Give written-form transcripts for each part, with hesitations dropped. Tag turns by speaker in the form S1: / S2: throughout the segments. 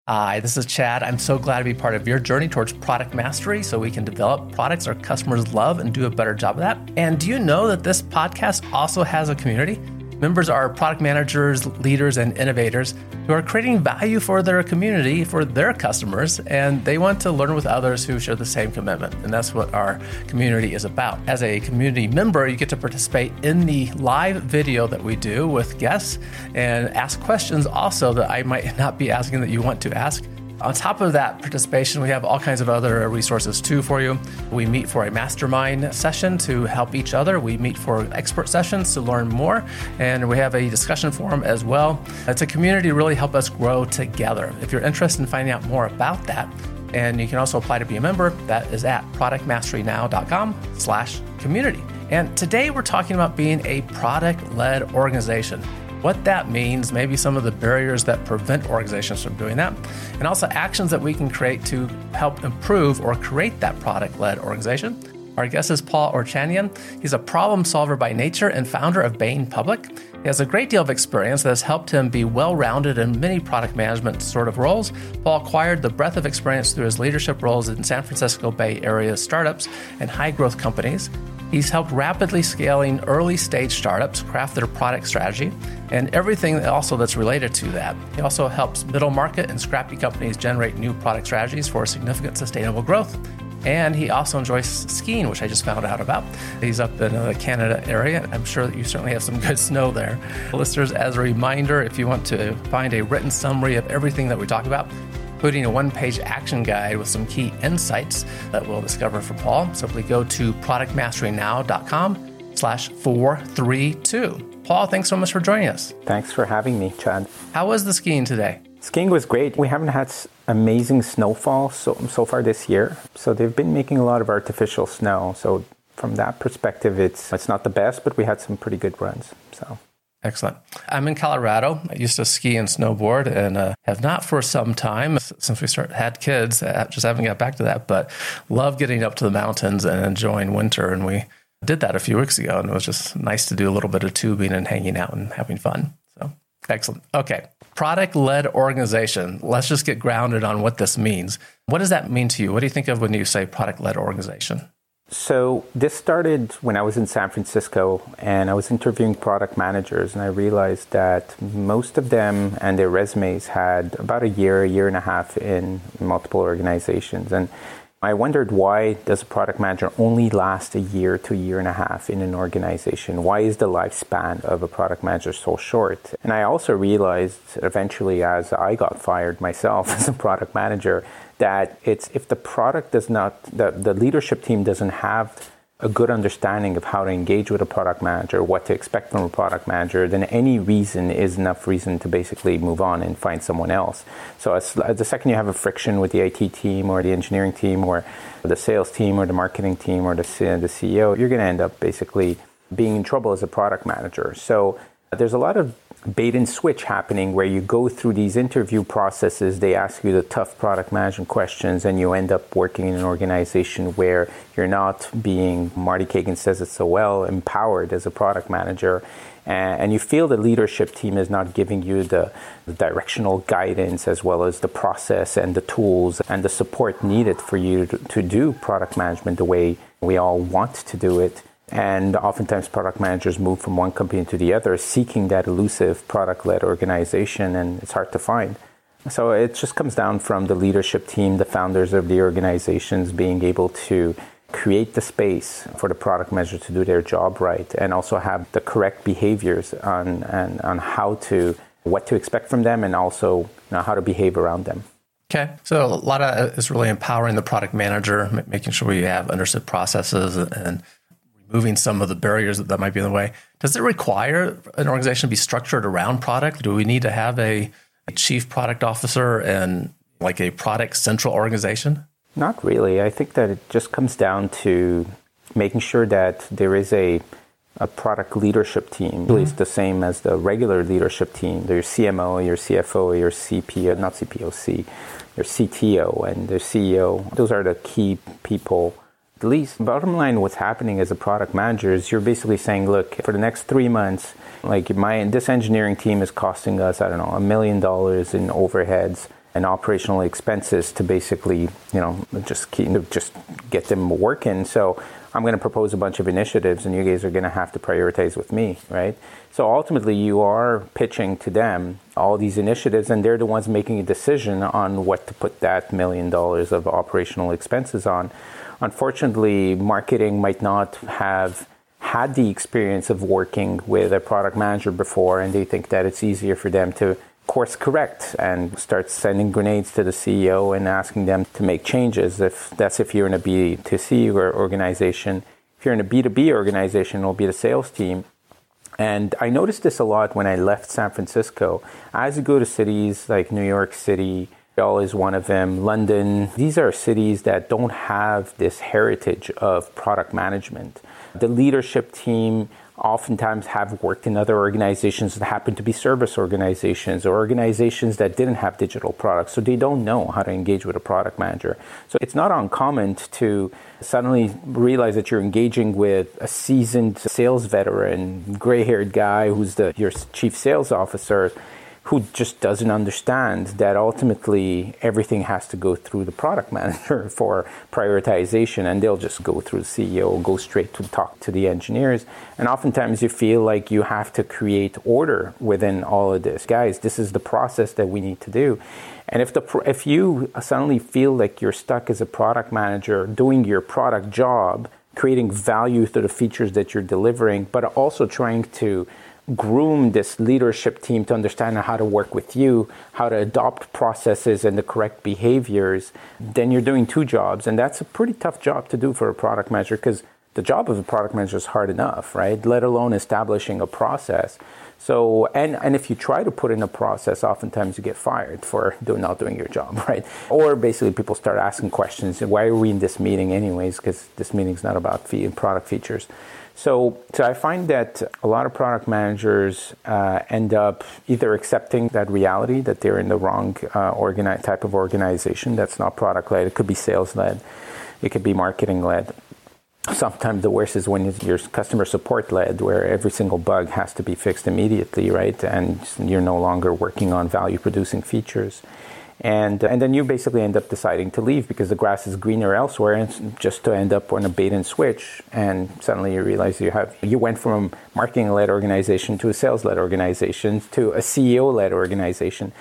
S1: Hi, this is Chad. I'm so glad to be part of your journey towards product mastery so we can develop products our customers love and do a better job of that. And do you know that this podcast also has a community? Members are product managers, leaders, and innovators who are creating value for their community, for their customers, and they want to learn with others who share the same commitment. And that's what our community is about. As a community member, you get to participate in the live video that we do with guests and ask questions also that I might not be asking that you want to ask. On top of that participation, we have all kinds of other resources too for you. We meet for a mastermind session to help each other. We meet for expert sessions to learn more. And we have a discussion forum as well. It's a community to really help us grow together. If you're interested in finding out more about that, and you can also apply to be a member, that is at productmasterynow.com/community. And today we're talking about being a product-led organization. What that means, maybe some of the barriers that prevent organizations from doing that, and also actions that we can create to help improve or create that product-led organization. Our guest is Paul Orchanian. He's a problem solver by nature and founder of Bain Public. He has a great deal of experience that has helped him be well-rounded in many product management sort of roles. Paul acquired the breadth of experience through his leadership roles in San Francisco Bay Area startups and high-growth companies. He's helped rapidly scaling early-stage startups craft their product strategy and everything also that's related to that. He also helps middle market and scrappy companies generate new product strategies for significant sustainable growth. And he also enjoys skiing, which I just found out about. He's up in the Canada area. I'm sure that you certainly have some good snow there. Listeners, as a reminder, if you want to find a written summary of everything that we talk about, including a one-page action guide with some key insights that we'll discover from Paul, simply go to productmasterynow.com/432. Paul, thanks so much for joining us.
S2: Thanks for having me, Chad.
S1: How was the skiing today?
S2: Skiing was great. We haven't had amazing snowfall so far this year. So they've been making a lot of artificial snow. So from that perspective, it's not the best, but we had some pretty good runs. So
S1: excellent. I'm in Colorado. I used to ski and snowboard and have not for some time since we had kids. Just haven't got back to that, but love getting up to the mountains and enjoying winter. And we did that a few weeks ago, and it was just nice to do a little bit of tubing and hanging out and having fun. So excellent. Okay. Product-led organization. Let's just get grounded on what this means. What does that mean to you? What do you think of when you say product-led organization?
S2: So this started when I was in San Francisco and I was interviewing product managers, and I realized that most of them and their resumes had about a year and a half in multiple organizations. And I wondered, why does a product manager only last a year to a year and a half in an organization? Why is the lifespan of a product manager so short? And I also realized eventually, as I got fired myself as a product manager, that it's if the product does not, the leadership team doesn't have a good understanding of how to engage with a product manager, what to expect from a product manager, then any reason is enough reason to basically move on and find someone else. So as the second you have a friction with the IT team or the engineering team or the sales team or the marketing team or the CEO, you're going to end up basically being in trouble as a product manager. So there's a lot of bait and switch happening where you go through these interview processes, they ask you the tough product management questions, and you end up working in an organization where you're not being, Marty Kagan says it so well, empowered as a product manager. And you feel the leadership team is not giving you the directional guidance as well as the process and the tools and the support needed for you to do product management the way we all want to do it. And oftentimes product managers move from one company to the other seeking that elusive product-led organization, and it's hard to find. So it just comes down from the leadership team, the founders of the organizations being able to create the space for the product manager to do their job right, and also have the correct behaviors on what to expect from them, and also how to behave around them.
S1: Okay. So a lot of is really empowering the product manager, making sure we have understood processes and removing some of the barriers that might be in the way. Does it require an organization to be structured around product? Do we need to have a chief product officer and like a product central organization?
S2: Not really. I think that it just comes down to making sure that there is a product leadership team, at least the same as the regular leadership team. There's CMO, your CFO, your CPO, not CPOC, your CTO, and the CEO. Those are the key people. At least, bottom line, what's happening as a product manager is you're basically saying, look, for the next 3 months, like this engineering team is costing us, $1 million in overheads. and operational expenses to basically, just get them working. So I'm going to propose a bunch of initiatives and you guys are going to have to prioritize with me, right? So ultimately you are pitching to them all these initiatives and they're the ones making a decision on what to put that $1 million of operational expenses on. Unfortunately, marketing might not have had the experience of working with a product manager before, and they think that it's easier for them to course correct and start sending grenades to the CEO and asking them to make changes. If you're in a B2C organization. If you're in a B2B organization, it'll be the sales team. And I noticed this a lot when I left San Francisco. As you go to cities like New York City, Montreal is one of them, London, these are cities that don't have this heritage of product management. The leadership team oftentimes have worked in other organizations that happen to be service organizations or organizations that didn't have digital products, so they don't know how to engage with a product manager. So it's not uncommon to suddenly realize that you're engaging with a seasoned sales veteran, gray-haired guy who's your chief sales officer, who just doesn't understand that ultimately everything has to go through the product manager for prioritization, and they'll just go through the CEO, go straight to talk to the engineers. And oftentimes you feel like you have to create order within all of this. Guys, this is the process that we need to do. And if you suddenly feel like you're stuck as a product manager doing your product job, creating value through the features that you're delivering, but also trying to groom this leadership team to understand how to work with you, how to adopt processes and the correct behaviors, then you're doing two jobs. And that's a pretty tough job to do for a product manager, because the job of a product manager is hard enough, right? Let alone establishing a process. So, and if you try to put in a process, oftentimes you get fired for not doing your job, right? Or basically people start asking questions. Why are we in this meeting anyways? Because this meeting's not about product features. So I find that a lot of product managers end up either accepting that reality that they're in the wrong type of organization that's not product-led. It could be sales-led. It could be marketing-led. Sometimes the worst is when you're customer support-led, where every single bug has to be fixed immediately, right? And you're no longer working on value-producing features. And then you basically end up deciding to leave because the grass is greener elsewhere, and just to end up on a bait and switch. And suddenly you realize you went from a marketing-led organization to a sales-led organization to a CEO-led organization.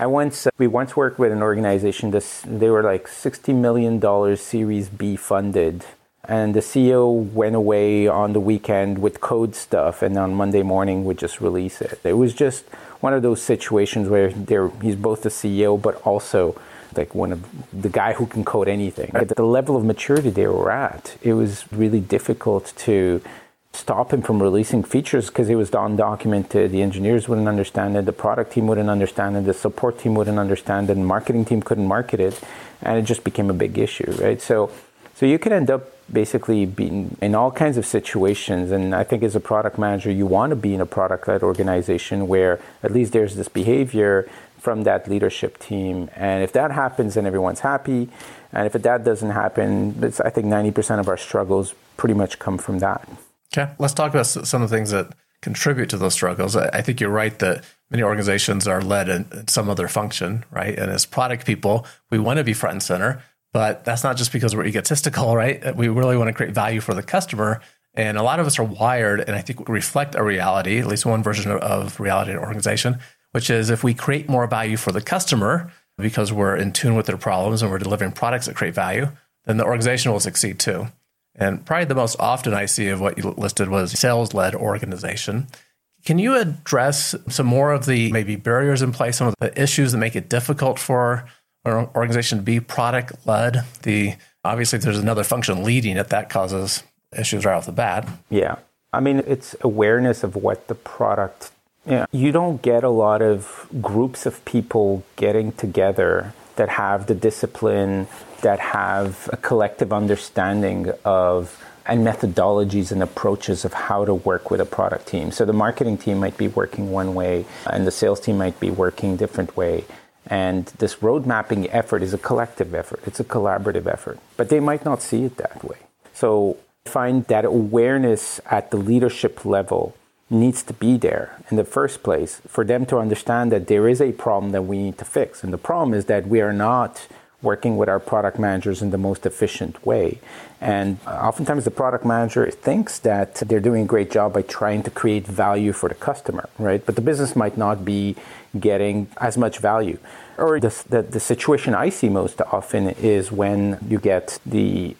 S2: We once worked with an organization. They were like $60 million Series B funded. And the CEO went away on the weekend with code stuff, and on Monday morning would just release it. It was just one of those situations where he's both the CEO, but also like one of the guy who can code anything. At the level of maturity they were at, it was really difficult to stop him from releasing features because it was undocumented. The engineers wouldn't understand it, the product team wouldn't understand it, the support team wouldn't understand it, and the marketing team couldn't market it, and it just became a big issue, right? So you can end up basically being in all kinds of situations. And I think as a product manager, you want to be in a product-led organization where at least there's this behavior from that leadership team. And if that happens, then everyone's happy. And if that doesn't happen, I think 90% of our struggles pretty much come from that.
S1: Okay, let's talk about some of the things that contribute to those struggles. I think you're right that many organizations are led in some other function, right? And as product people, we want to be front and center. But that's not just because we're egotistical, right? We really want to create value for the customer. And a lot of us are wired, and I think reflect a reality, at least one version of reality in an organization, which is if we create more value for the customer because we're in tune with their problems and we're delivering products that create value, then the organization will succeed too. And probably the most often I see of what you listed was sales-led organization. Can you address some more of the maybe barriers in place, some of the issues that make it difficult for an organization to be product-led? Obviously, if there's another function leading it, that causes issues right off the bat.
S2: Yeah. I mean, it's awareness of what the product... You don't get a lot of groups of people getting together that have the discipline, that have a collective understanding of and methodologies and approaches of how to work with a product team. So the marketing team might be working one way, and the sales team might be working a different way. And this road mapping effort is a collective effort. It's a collaborative effort. But they might not see it that way. So find that awareness at the leadership level needs to be there in the first place for them to understand that there is a problem that we need to fix. And the problem is that we are not working with our product managers in the most efficient way. And oftentimes the product manager thinks that they're doing a great job by trying to create value for the customer, right? But the business might not be getting as much value. Or the situation I see most often is when you get the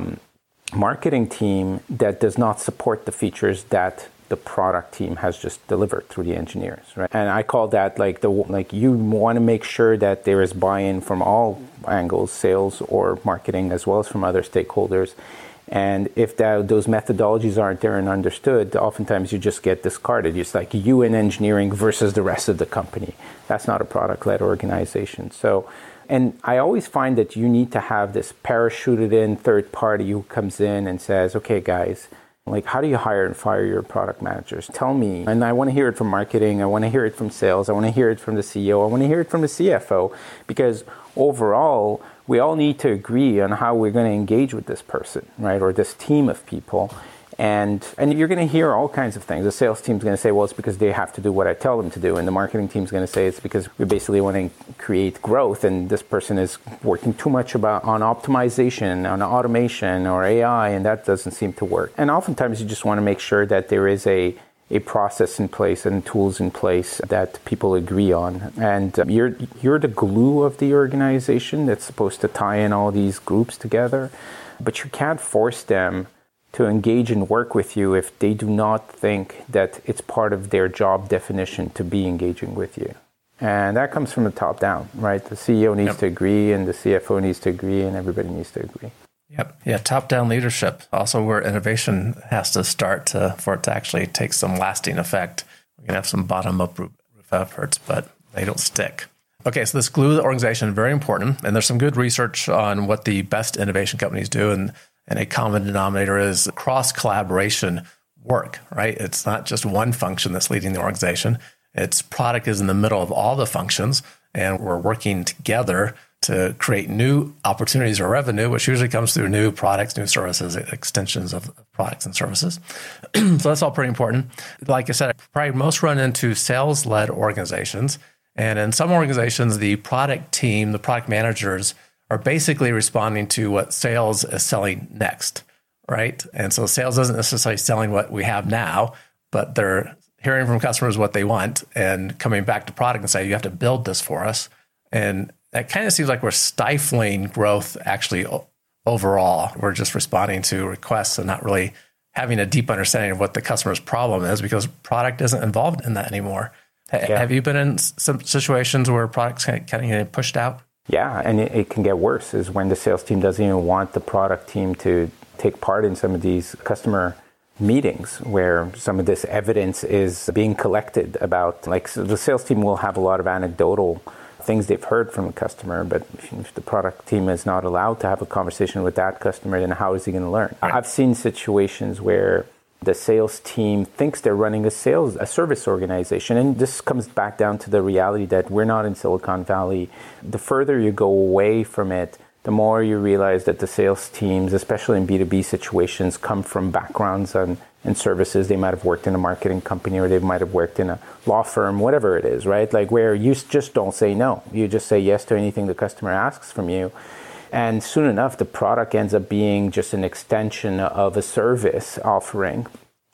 S2: marketing team that does not support the features that the product team has just delivered through the engineers, right? And I call that like you want to make sure that there is buy-in from all angles, sales or marketing, as well as from other stakeholders. And if those methodologies aren't there and understood, oftentimes you just get discarded. It's like you in engineering versus the rest of the company. That's not a product-led organization. So, and I always find that you need to have this parachuted in third party who comes in and says, okay, guys, like, how do you hire and fire your product managers? Tell me. And I want to hear it from marketing. I want to hear it from sales. I want to hear it from the CEO. I want to hear it from the CFO. Because overall, we all need to agree on how we're going to engage with this person, right? Or this team of people. And you're going to hear all kinds of things. The sales team's going to say, well, it's because they have to do what I tell them to do. And the marketing team's going to say it's because we basically want to create growth. And this person is working too much on optimization, on automation or AI, and that doesn't seem to work. And oftentimes you just want to make sure that there is a process in place and tools in place that people agree on. And you're the glue of the organization that's supposed to tie in all these groups together. But you can't force them to engage and work with you if they do not think that it's part of their job definition to be engaging with you. And that comes from the top down, right? The CEO needs to agree, and the CFO needs to agree, and everybody needs to agree.
S1: Yep. Yeah. Top-down leadership. Also where innovation has to start for it to actually take some lasting effect. We can have some bottom-up roof efforts, but they don't stick. Okay. So this glue of the organization, very important. And there's some good research on what the best innovation companies do. And a common denominator is cross-collaboration work, right? It's not just one function that's leading the organization. Its product is in the middle of all the functions, and we're working together to create new opportunities or revenue, which usually comes through new products, new services, extensions of products and services. So that's all pretty important. Like I said, I probably most run into sales-led organizations. And in some organizations, the product team, the product managers, are basically responding to what sales is selling next, right? And so sales isn't necessarily selling what we have now, but they're hearing from customers what they want and coming back to product and say, you have to build this for us. And that kind of seems like we're stifling growth actually overall. We're just responding to requests and not really having a deep understanding of what the customer's problem is, because product isn't involved in that anymore. Yeah. Have you been in some situations where products kind of getting pushed out?
S2: Yeah, and it can get worse is when the sales team doesn't even want the product team to take part in some of these customer meetings where some of this evidence is being collected about, like, so the sales team will have a lot of anecdotal things they've heard from the customer, but if the product team is not allowed to have a conversation with that customer, then how is he going to learn? Right. I've seen situations where the sales team thinks they're running a service organization. And this comes back down to the reality that we're not in Silicon Valley. The further you go away from it, the more you realize that the sales teams, especially in B2B situations, come from backgrounds and services. They might have worked in a marketing company, or they might have worked in a law firm, whatever it is, right? Like where you just don't say no. You just say yes to anything the customer asks from you. And soon enough, the product ends up being just an extension of a service offering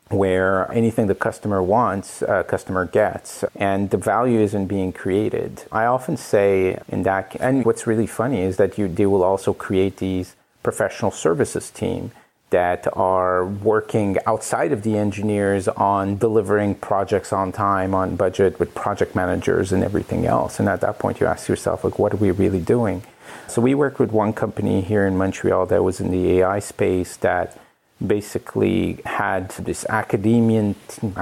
S2: where anything the customer wants, customer gets, and the value isn't being created. I often say in that, and what's really funny is that they will also create these professional services team that are working outside of the engineers on delivering projects on time, on budget, with project managers and everything else. And at that point, you ask yourself, like, what are we really doing? So we worked with one company here in Montreal that was in the AI space that basically had this academia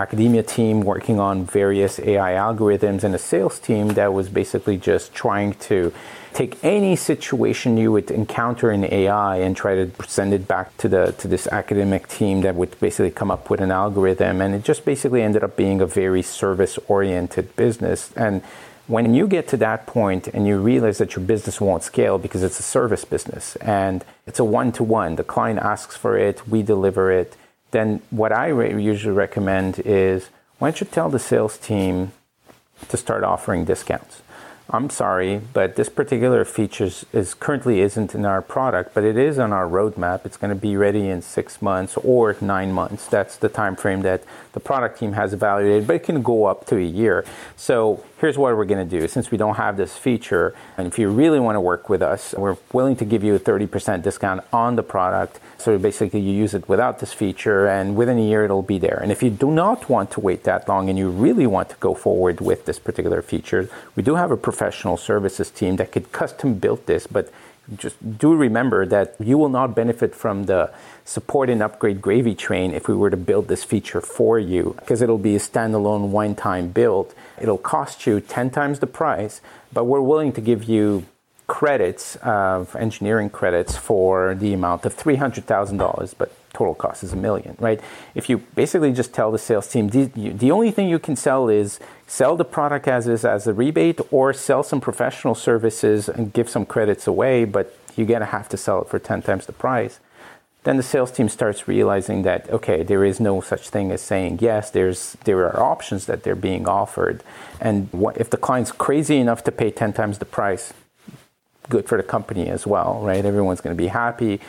S2: team working on various AI algorithms, and a sales team that was basically just trying to take any situation you would encounter in AI and try to send it back to this academic team that would basically come up with an algorithm. And it just basically ended up being a very service-oriented business. And when you get to that point and you realize that your business won't scale because it's a service business and it's a one-to-one, the client asks for it, we deliver it, then what I usually recommend is why don't you tell the sales team to start offering discounts? I'm sorry, but this particular feature currently isn't in our product, but it is on our roadmap. It's going to be ready in 6 months or 9 months. That's the time frame that the product team has evaluated, but it can go up to a year. So here's what we're going to do. Since we don't have this feature, and if you really want to work with us, we're willing to give you a 30% discount on the product. So basically you use it without this feature, and within a year it'll be there. And if you do not want to wait that long and you really want to go forward with this particular feature, we do have a professional services team that could custom build this, but just do remember that you will not benefit from the support and upgrade gravy train if we were to build this feature for you, because it'll be a standalone one-time build. It'll cost you 10 times the price, but we're willing to give you credits of engineering credits for the amount of $300,000, but total cost is $1 million, right? If you basically just tell the sales team, the only thing you can sell is sell the product as is as a rebate, or sell some professional services and give some credits away, but you're going to have to sell it for 10 times the price. Then the sales team starts realizing that, okay, there is no such thing as saying yes. There are options that they're being offered. And if the client's crazy enough to pay 10 times the price, good for the company as well, right? Everyone's going to be happy.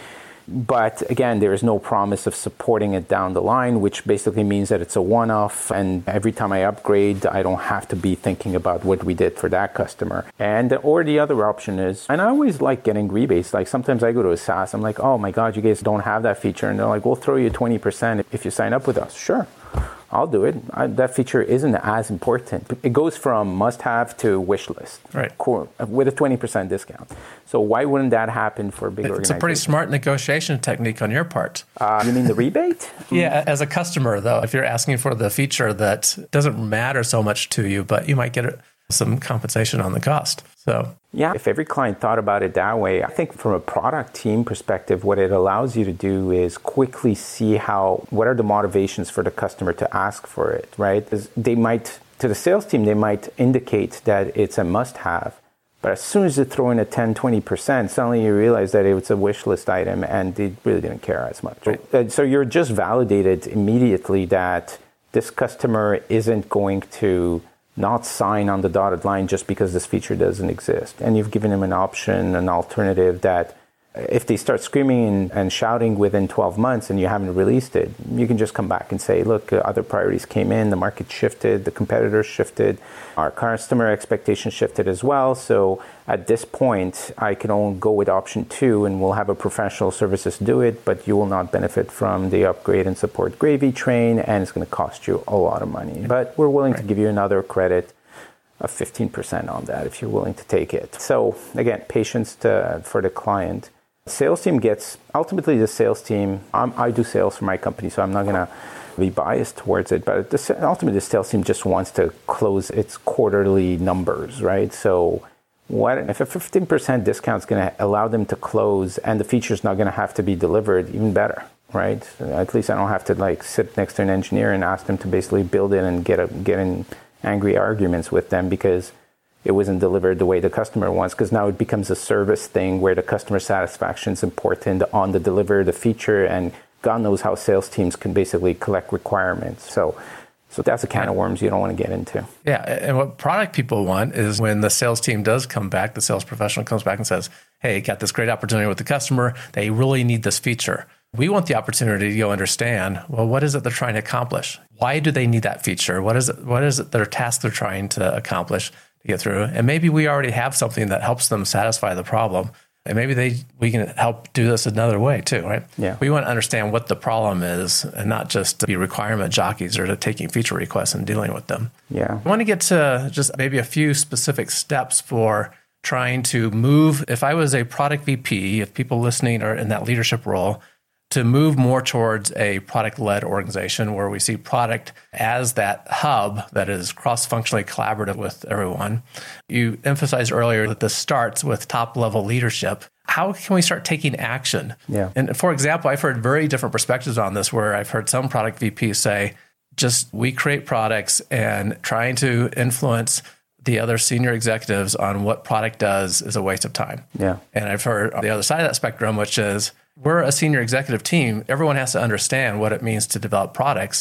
S2: But again, there is no promise of supporting it down the line, which basically means that it's a one-off. And every time I upgrade, I don't have to be thinking about what we did for that customer. Or the other option is, and I always like getting rebates. Like sometimes I go to a SaaS, I'm like, oh my God, you guys don't have that feature. And they're like, we'll throw you 20% if you sign up with us. Sure. I'll do it. That feature isn't as important. It goes from must-have to wish list,
S1: right?
S2: With a 20% discount. So why wouldn't that happen for a big organization?
S1: It's a pretty smart negotiation technique on your part.
S2: You mean the rebate?
S1: Yeah, as a customer, though, if you're asking for the feature that doesn't matter so much to you, but you might get some compensation on the cost. So
S2: yeah, if every client thought about it that way, I think from a product team perspective, what it allows you to do is quickly see what are the motivations for the customer to ask for it, right? They might, to the sales team, they might indicate that it's a must-have, but as soon as you throw in a 10, 20%, suddenly you realize that it's a wish list item and they really didn't care as much. Right? So you're just validated immediately that this customer isn't going to not sign on the dotted line just because this feature doesn't exist. And you've given them an option, an alternative that if they start screaming and shouting within 12 months and you haven't released it, you can just come back and say, look, other priorities came in, the market shifted, the competitors shifted, our customer expectations shifted as well. So at this point, I can only go with option 2 and we'll have a professional services do it, but you will not benefit from the upgrade and support gravy train, and it's going to cost you a lot of money. But we're willing to give you another credit of 15% on that if you're willing to take it. So again, patience for the client. Sales team ultimately the sales team, I do sales for my company, so I'm not going to be biased towards it, but ultimately the sales team just wants to close its quarterly numbers, right? So if a 15% discount is going to allow them to close and the feature's not going to have to be delivered, even better, right? At least I don't have to sit next to an engineer and ask them to basically build it and get in angry arguments with them because it wasn't delivered the way the customer wants, because now it becomes a service thing where the customer satisfaction is important on the deliver the feature, and God knows how sales teams can basically collect requirements. So that's a can of worms you don't want to get into.
S1: Yeah, and what product people want is when the sales team does come back, the sales professional comes back and says, hey, got this great opportunity with the customer. They really need this feature. We want the opportunity to go understand, well, what is it they're trying to accomplish? Why do they need that feature? What is it their task they're trying to accomplish to get through? And maybe we already have something that helps them satisfy the problem. And maybe we can help do this another way too, right?
S2: Yeah.
S1: We want to understand what the problem is and not just be requirement jockeys or to taking feature requests and dealing with them.
S2: Yeah.
S1: I want to get to just maybe a few specific steps for trying to move. If I was a product VP, if people listening are in that leadership role, to move more towards a product-led organization where we see product as that hub that is cross-functionally collaborative with everyone. You emphasized earlier that this starts with top-level leadership. How can we start taking action?
S2: Yeah.
S1: And for example, I've heard very different perspectives on this, where I've heard some product VPs say, just we create products, and trying to influence the other senior executives on what product does is a waste of time.
S2: Yeah.
S1: And I've heard on the other side of that spectrum, which is, we're a senior executive team. Everyone has to understand what it means to develop products.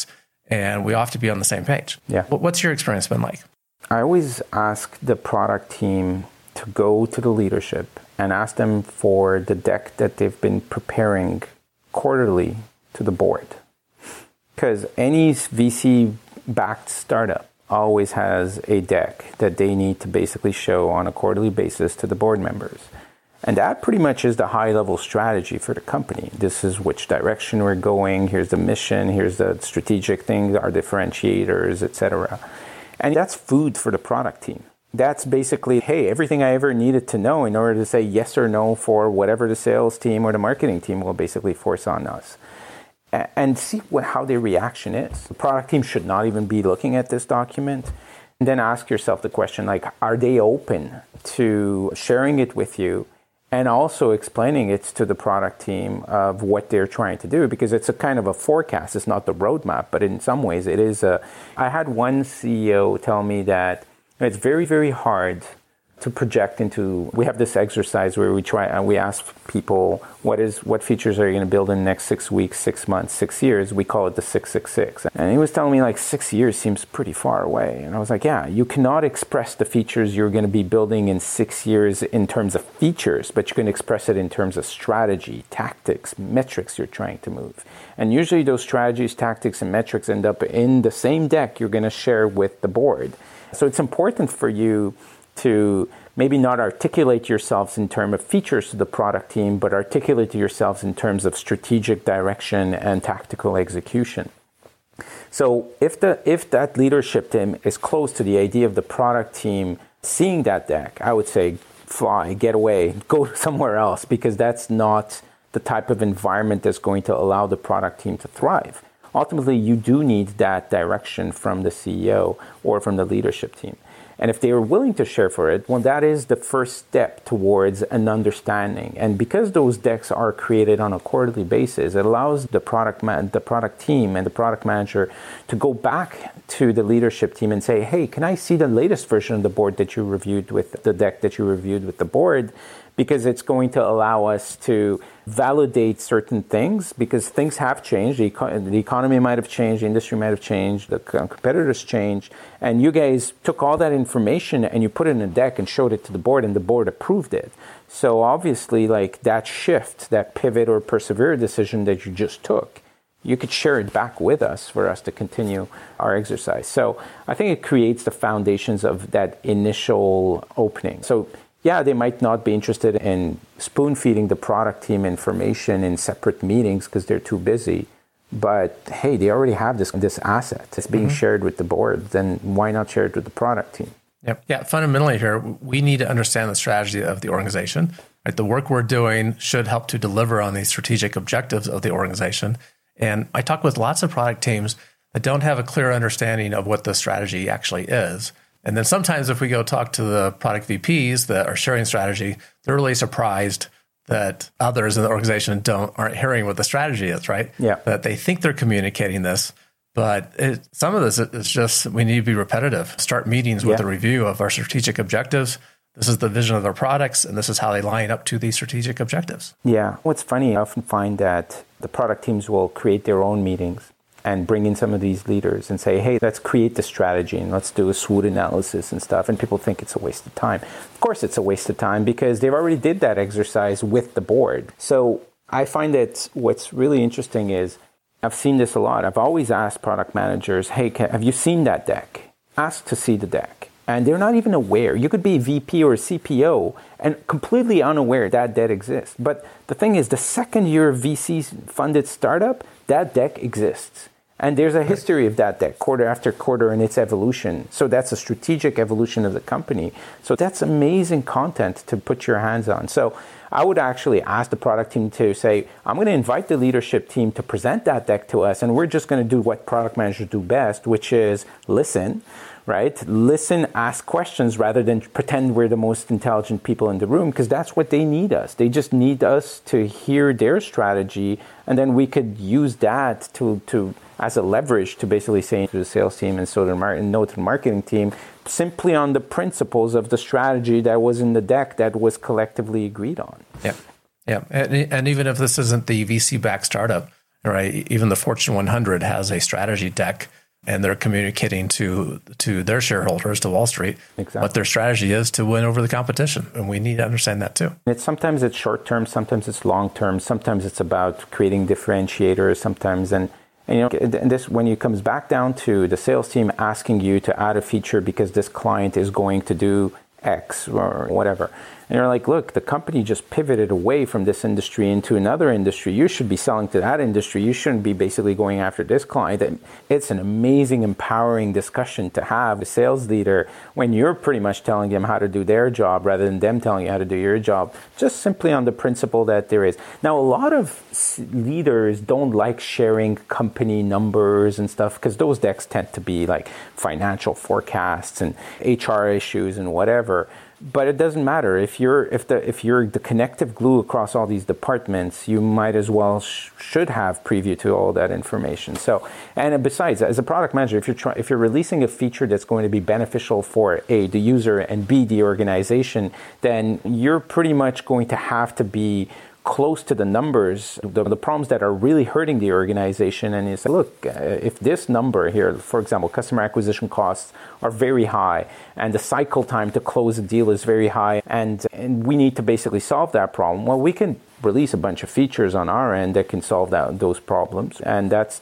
S1: and we have to be on the same page.
S2: Yeah.
S1: What's your experience been like?
S2: I always ask the product team to go to the leadership and ask them for the deck that they've been preparing quarterly to the board. Because any VC-backed startup always has a deck that they need to basically show on a quarterly basis to the board members. And that pretty much is the high-level strategy for the company. This is which direction we're going. Here's the mission. Here's the strategic things, our differentiators, etc. And that's food for the product team. That's basically, hey, everything I ever needed to know in order to say yes or no for whatever the sales team or the marketing team will basically force on us. And see how their reaction is. The product team should not even be looking at this document. And then ask yourself the question, like, are they open to sharing it with you and also explaining it to the product team of what they're trying to do? Because it's a kind of a forecast. It's not the roadmap, but in some ways it is. I had one CEO tell me that it's very, very hard to project into. We have this exercise where we try and we ask people what features are you going to build in the next 6 weeks, 6 months, 6 years. We call it the 666. And he was telling me like 6 years seems pretty far away. And I was like, yeah, you cannot express the features you're going to be building in 6 years in terms of features, but you can express it in terms of strategy, tactics, metrics you're trying to move. And usually those strategies, tactics, and metrics end up in the same deck you're going to share with the board. So it's important for you to maybe not articulate yourselves in terms of features to the product team, but articulate yourselves in terms of strategic direction and tactical execution. So if that leadership team is close to the idea of the product team seeing that deck, I would say fly, get away, go somewhere else, because that's not the type of environment that's going to allow the product team to thrive. Ultimately, you do need that direction from the CEO or from the leadership team. And if they are willing to share for it, well, that is the first step towards an understanding. And because those decks are created on a quarterly basis, it allows the product team and the product manager to go back to the leadership team and say, hey, can I see the latest version of the board that you reviewed with the deck that you reviewed with the board? Because it's going to allow us to validate certain things, because things have changed. The economy might have changed, the industry might have changed, the competitors changed, and you guys took all that information and you put it in a deck and showed it to the board, and the board approved it. So obviously, like that shift, that pivot or persevere decision that you just took, you could share it back with us for us to continue our exercise. So I think it creates the foundations of that initial opening. So yeah, they might not be interested in spoon-feeding the product team information in separate meetings because they're too busy. But hey, they already have this asset. It's being shared with the board. Then why not share it with the product team?
S1: Yep. Yeah. Fundamentally here, we need to understand the strategy of the organization. Right? The work we're doing should help to deliver on these strategic objectives of the organization. And I talk with lots of product teams that don't have a clear understanding of what the strategy actually is. And then sometimes if we go talk to the product VPs that are sharing strategy, they're really surprised that others in the organization aren't hearing what the strategy is, right?
S2: Yeah.
S1: That they think they're communicating this, but some of this is just, we need to be repetitive. Start meetings with a review of our strategic objectives. This is the vision of our products, and this is how they line up to these strategic objectives.
S2: Yeah. What's funny, I often find that the product teams will create their own meetings and bring in some of these leaders and say, hey, let's create the strategy and let's do a SWOT analysis and stuff. And people think it's a waste of time. Of course it's a waste of time because they've already did that exercise with the board. So I find that what's really interesting is, I've seen this a lot. I've always asked product managers, hey, have you seen that deck? Ask to see the deck. And they're not even aware. You could be a VP or a CPO and completely unaware that deck exists. But the thing is, the second you're a VC-funded startup, that deck exists. And there's a history of that deck, quarter after quarter, in its evolution. So that's a strategic evolution of the company. So that's amazing content to put your hands on. So I would actually ask the product team to say, I'm going to invite the leadership team to present that deck to us, and we're just going to do what product managers do best, which is listen, right? Listen, ask questions rather than pretend we're the most intelligent people in the room, because that's what they need us. They just need us to hear their strategy, and then we could use that to as a leverage to basically say to the sales team and so to the marketing team, simply on the principles of the strategy that was in the deck that was collectively agreed on.
S1: Yeah. Yeah. And even if this isn't the VC-backed startup, right? Even the Fortune 100 has a strategy deck and they're communicating to their shareholders, to Wall Street,
S2: exactly
S1: what their strategy is to win over the competition. And we need to understand that too.
S2: Sometimes it's short term, sometimes it's long term, sometimes it's about creating differentiators, sometimes and this, when it comes back down to the sales team asking you to add a feature because this client is going to do X or whatever. And you're like, look, the company just pivoted away from this industry into another industry. You should be selling to that industry. You shouldn't be basically going after this client. It's an amazing, empowering discussion to have a sales leader when you're pretty much telling them how to do their job rather than them telling you how to do your job, just simply on the principle that there is. Now, a lot of leaders don't like sharing company numbers and stuff because those decks tend to be like financial forecasts and HR issues and whatever. But it doesn't matter if you're the connective glue across all these departments. You might as well should have preview to all that information. So, and besides, as a product manager, if you're releasing a feature that's going to be beneficial for A, the user, and B, the organization, then you're pretty much going to have to be close to the numbers, the problems that are really hurting the organization. And it's like, look, if this number here, for example, customer acquisition costs are very high and the cycle time to close a deal is very high and we need to basically solve that problem, well, we can release a bunch of features on our end that can solve those problems, and that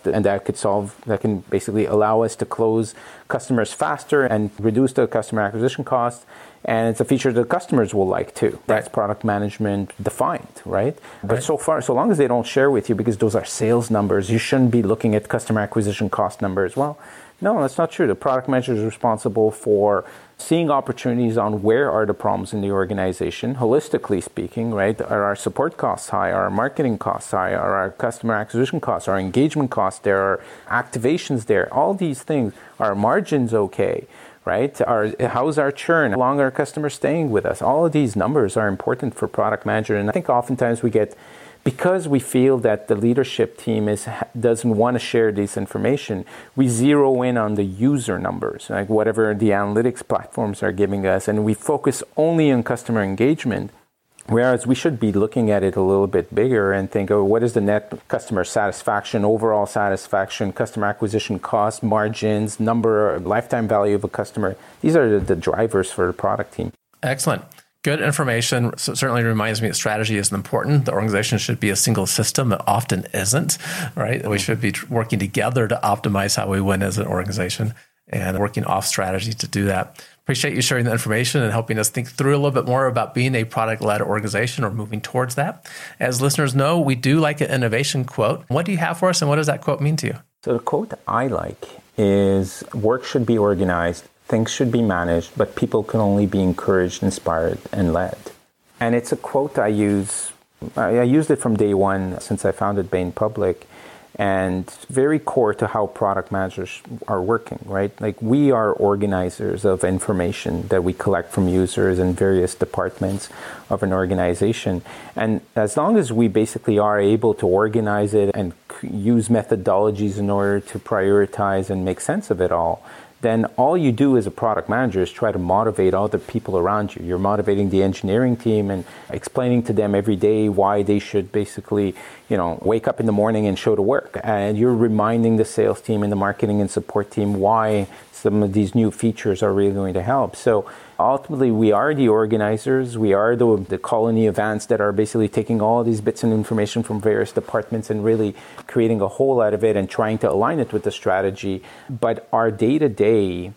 S2: can basically allow us to close customers faster and reduce the customer acquisition costs. And it's a feature that customers will like too. That's product management defined, right? But so long as they don't share with you, because those are sales numbers, you shouldn't be looking at customer acquisition cost numbers. Well, no, that's not true. The product manager is responsible for seeing opportunities on where are the problems in the organization, holistically speaking, right? Are our support costs high? Are our marketing costs high? Are our customer acquisition costs? Are engagement costs there? Are activations there? All these things. Are margins okay? Right? How's our churn? How long are customers staying with us? All of these numbers are important for product manager. And I think oftentimes because we feel that the leadership team doesn't want to share this information, we zero in on the user numbers, like whatever the analytics platforms are giving us, and we focus only on customer engagement. Whereas we should be looking at it a little bit bigger and think, what is the net customer satisfaction, overall satisfaction, customer acquisition cost, margins, lifetime value of a customer. These are the drivers for the product team.
S1: Excellent. Good information. So it certainly reminds me that strategy is important. The organization should be a single system. It often isn't, right? We should be working together to optimize how we win as an organization and working off strategy to do that. Appreciate you sharing the information and helping us think through a little bit more about being a product-led organization or moving towards that. As listeners know, we do like an innovation quote. What do you have for us, and what does that quote mean to you?
S2: So the quote I like is, work should be organized, things should be managed, but people can only be encouraged, inspired, and led. And it's a quote I use. I used it from day one since I founded Bain Public. And very core to how product managers are working, right? Like, we are organizers of information that we collect from users in various departments of an organization. And as long as we basically are able to organize it and use methodologies in order to prioritize and make sense of it all, then all you do as a product manager is try to motivate other people around you. You're motivating the engineering team and explaining to them every day why they should basically, wake up in the morning and show to work. And you're reminding the sales team and the marketing and support team why some of these new features are really going to help. So ultimately, we are the organizers. We are the colony of ants that are basically taking all these bits and information from various departments and really creating a whole out of it and trying to align it with the strategy. But our day-to-day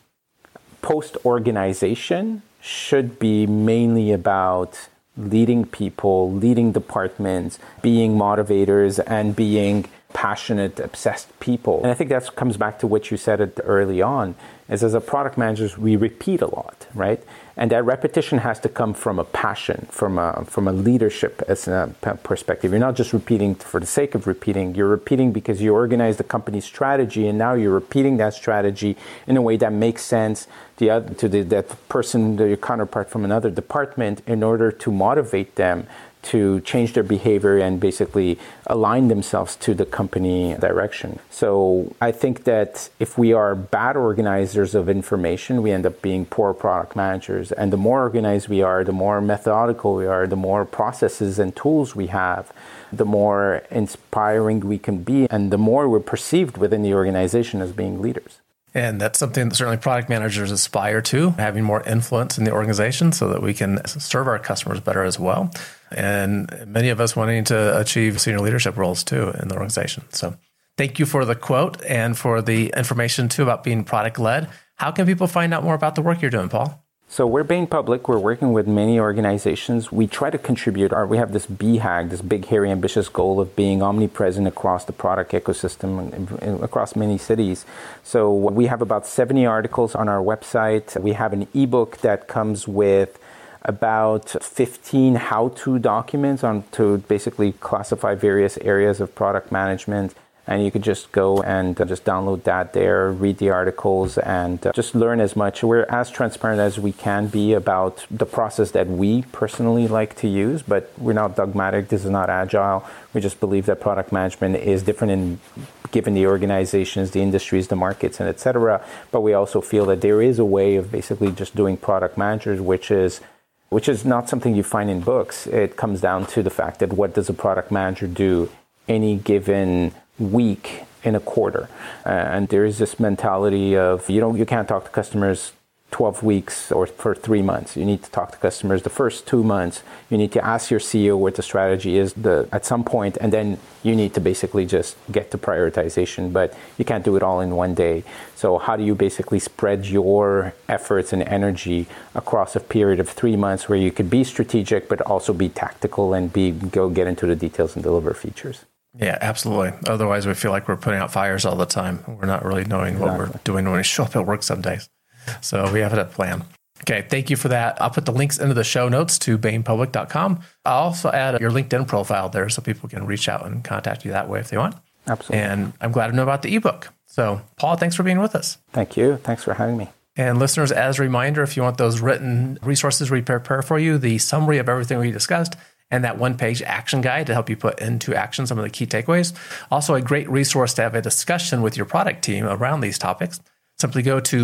S2: post-organization should be mainly about leading people, leading departments, being motivators, and being passionate, obsessed people. And I think that comes back to what you said early on, is as a product managers, we repeat a lot, right? And that repetition has to come from a passion, from a leadership as a perspective. You're not just repeating for the sake of repeating. You're repeating because you organize the company's strategy, and now you're repeating that strategy in a way that makes sense to that person, your counterpart from another department, in order to motivate them to change their behavior and basically align themselves to the company direction. So I think that if we are bad organizers of information, we end up being poor product managers. And the more organized we are, the more methodical we are, the more processes and tools we have, the more inspiring we can be, and the more we're perceived within the organization as being leaders.
S1: And that's something that certainly product managers aspire to, having more influence in the organization so that we can serve our customers better as well. And many of us wanting to achieve senior leadership roles too in the organization. So thank you for the quote and for the information too about being product-led. How can people find out more about the work you're doing, Paul?
S2: So we're Bain Public. We're working with many organizations. We try to contribute. We have this BHAG, this big, hairy, ambitious goal of being omnipresent across the product ecosystem and across many cities. So we have about 70 articles on our website. We have an ebook that comes with about 15 how-to documents on to basically classify various areas of product management. And you could just go and just download that there, read the articles, and just learn as much. We're as transparent as we can be about the process that we personally like to use, but we're not dogmatic. This is not agile. We just believe that product management is different given the organizations, the industries, the markets, and et cetera. But we also feel that there is a way of basically just doing product managers, which is not something you find in books. It comes down to the fact that what does a product manager do any given week in a quarter. And there is this mentality of, you can't talk to customers 12 weeks or for 3 months. You need to talk to customers the first 2 months. You need to ask your CEO what the strategy is at some point, and then you need to basically just get to prioritization, but you can't do it all in one day. So how do you basically spread your efforts and energy across a period of 3 months where you could be strategic, but also be tactical and go get into the details and deliver features?
S1: Yeah, absolutely. Otherwise, we feel like we're putting out fires all the time. We're not really knowing what we're doing when we show up at work some days. So we have a plan. Okay, thank you for that. I'll put the links into the show notes to bainpublic.com. I'll also add your LinkedIn profile there so people can reach out and contact you that way if they want.
S2: Absolutely.
S1: And I'm glad to know about the ebook. So, Paul, thanks for being with us.
S2: Thank you. Thanks for having me.
S1: And listeners, as a reminder, if you want those written resources we prepare for you, the summary of everything we discussed, and that one-page action guide to help you put into action some of the key takeaways. Also, a great resource to have a discussion with your product team around these topics. Simply go to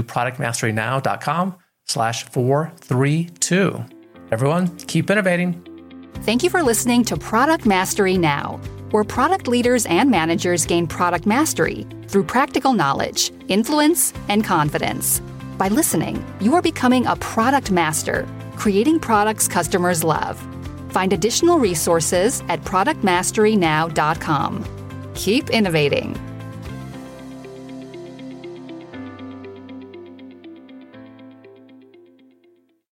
S1: productmasterynow.com/432. Everyone, keep innovating.
S3: Thank you for listening to Product Mastery Now, where product leaders and managers gain product mastery through practical knowledge, influence, and confidence. By listening, you are becoming a product master, creating products customers love. Find additional resources at productmasterynow.com. Keep innovating.